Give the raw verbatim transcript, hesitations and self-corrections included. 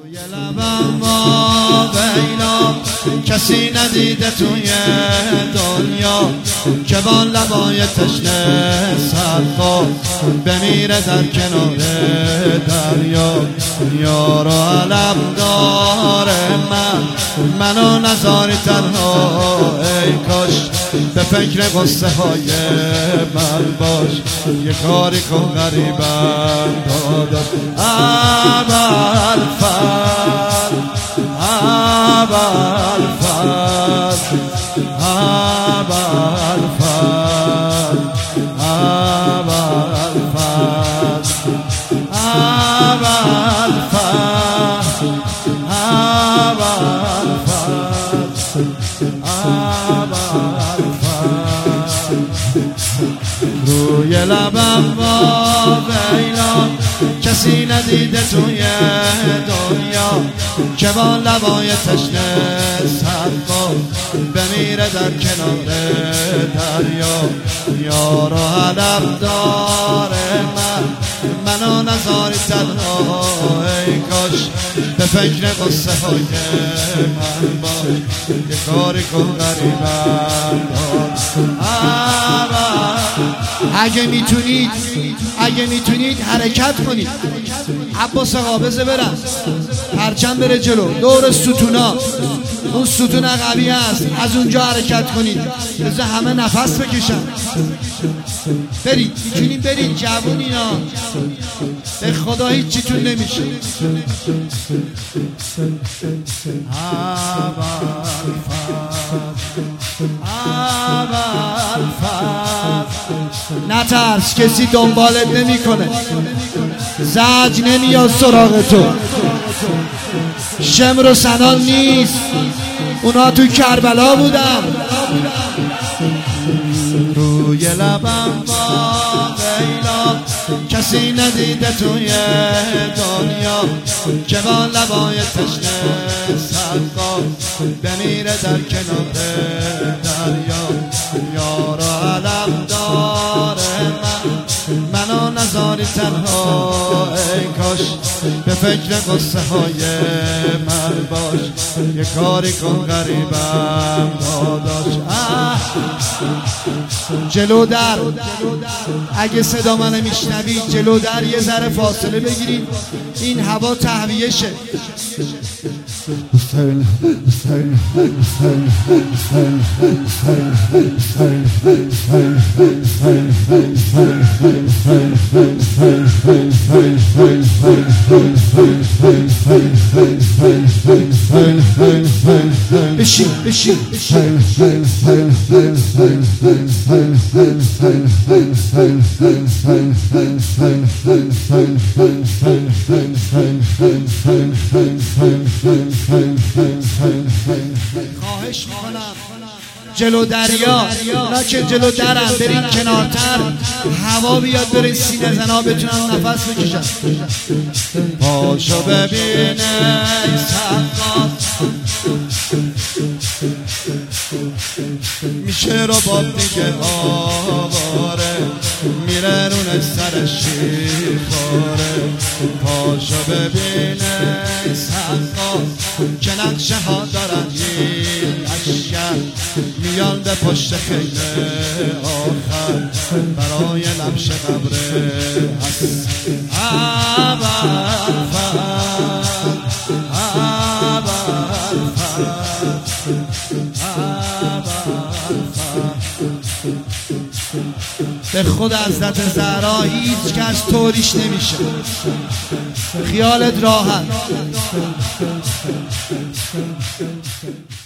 یه لبم با بینا کسی ندیده توی دنیا که با لبای تشنه سرخا بمیره در کنار دریا. یارو علم داره من منو نذاری تنها، ای کاش به فکر قصه های من باش. یه کاری کن غریبم داداش ابوالفضل ابوالفضل ابوالفضل ابوالفضل ابوالفضل ابوالفضل روی لبم با بینا کسی ندیده توی دنیا که با لبای تشنه سرخا بمیره در کنار دریا. یارو علم داره من منو نذاری تنها، ای کاش به فکر قصه های من باش. یه کاری کن غریبم داد. اگه میتونید اگه میتونید حرکت کنید. عباس آقا بذار برم، پرچم بره جلو دور ستونا، اون ستون قوی هست، از اونجا حرکت کنید. بذار همه نفس بکشن. برید، میتونید برید جوونینا، به خدا هیچیتون نمیشه. نترس، کسی دنبالت نمیکنه، زج نمیاد سراغ تو، شمر و سنان نیست، اونا تو کربلا بودن. روی لبم با بینا کسی ندیده توی دنیا که با لبای تشنه سرخا بمیره در کنار دریا. یارو علم داره من منو نذاری تنها، ای کاش به فکر قصه های من باش. یه کاری کن غریبم داداش. جلو در، اگه صدا منو میشنوید جلو در یه ذره فاصله بگیرید، این هوا تهویه شه. بشین بشین خواهش میکنم جلو دریا، اونا که جلو درم برین کنارتر، هوا بیاد برین سینه زنا بتونن نفس بکشن. پاشو ببینه سقاط میشه رو باب دیگه آواره، میره رونه سر شیخاره. پاشو ببینه سقاط که نقشه ها دارن این اشکر، میان به پشت خیلی آخر برای لمش قبره هست. ابوالفضل به خود حضرت زهرا هیچ کس طوریش نمیشه، خیالت راحت.